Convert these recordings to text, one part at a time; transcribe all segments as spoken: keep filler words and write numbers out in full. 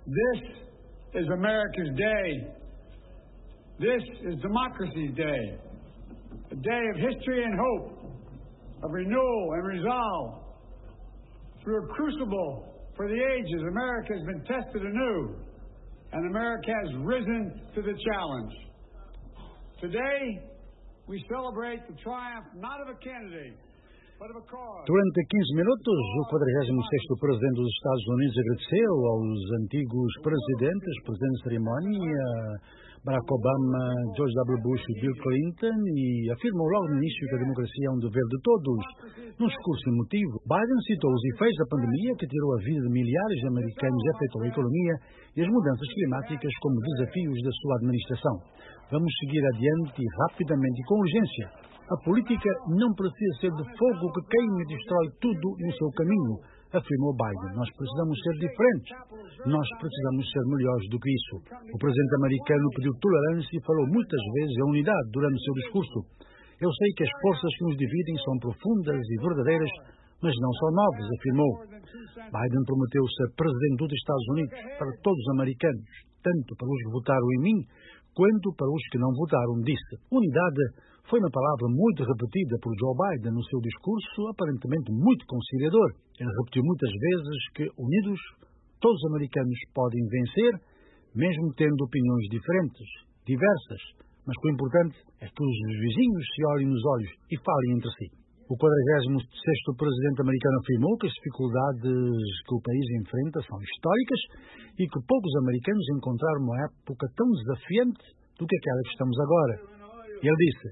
This is America's day. This is democracy's day. A day of history and hope, of renewal and resolve. Through a crucible for the ages, America has been tested anew, and America has risen to the challenge. Today, we celebrate the triumph not of a candidate, but of a cause. Durante quinze minutos, o quadragésimo sexto Presidente dos Estados Unidos agradeceu aos antigos presidentes, presidente de cerimónia, Barack Obama, George W. Bush e Bill Clinton, e afirmou logo no início que a democracia é um dever de todos. Num discurso emotivo, Biden citou os efeitos da pandemia que tirou a vida de milhares de americanos e afetou a economia e as mudanças climáticas como desafios da sua administração. Vamos seguir adiante rapidamente e com urgência. A política não precisa ser de fogo que queima e destrói tudo no seu caminho, afirmou Biden. Nós precisamos ser diferentes. Nós precisamos ser melhores do que isso. O presidente americano pediu tolerância e falou muitas vezes em unidade durante o seu discurso. Eu sei que as forças que nos dividem são profundas e verdadeiras, mas não são novas, afirmou. Biden prometeu ser presidente dos Estados Unidos para todos os americanos, tanto para os que votaram em mim, quanto para os que não votaram, disse. Unidade foi uma palavra muito repetida por Joe Biden no seu discurso, aparentemente muito conciliador. Ele repetiu muitas vezes que, unidos, todos os americanos podem vencer, mesmo tendo opiniões diferentes, diversas, mas o importante é que os vizinhos se olhem nos olhos e falem entre si. O quadragésimo sexto Presidente americano afirmou que as dificuldades que o país enfrenta são históricas e que poucos americanos encontraram uma época tão desafiante do que aquela que estamos agora. Ele disse: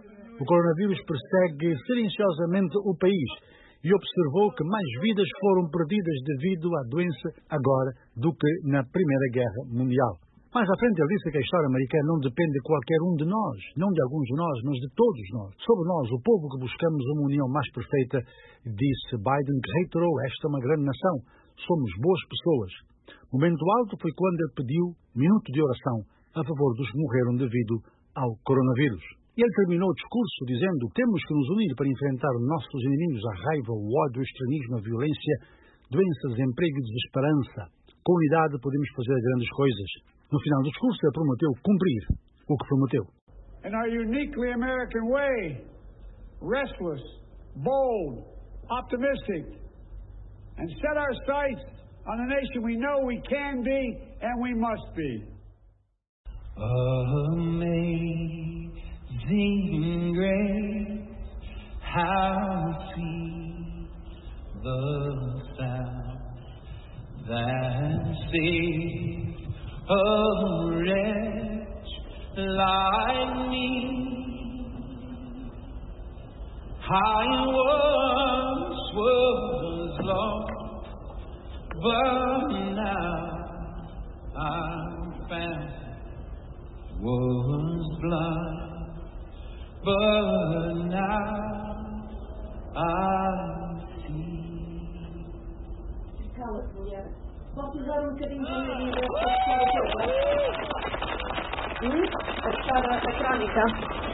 o coronavírus persegue silenciosamente o país e observou que mais vidas foram perdidas devido à doença agora do que na Primeira Guerra Mundial. Mais à frente ele disse que a história americana não depende de qualquer um de nós, não de alguns de nós, mas de todos nós. Sobre nós, o povo que buscamos uma união mais perfeita, disse Biden, que reiterou: esta é uma grande nação, somos boas pessoas. O momento alto foi quando ele pediu minuto de oração a favor dos que morreram devido ao coronavírus. E ele terminou o discurso dizendo: temos que nos unir para enfrentar nossos inimigos, a raiva, o ódio, o extremismo, a violência, doenças, desemprego e desesperança. Com unidade podemos fazer grandes coisas. No final do discurso, ele prometeu cumprir o que prometeu. In our uniquely American way, restless, bold, optimistic, and set our sights on the nation we know we can be and we must be. Amazing grace, how sweet the sound that saved a wretch like me. I once was lost, but now I'm found. Was blind, but now I see. Cala-te, mulher. Posso usar um bocadinho de energia para a crónica?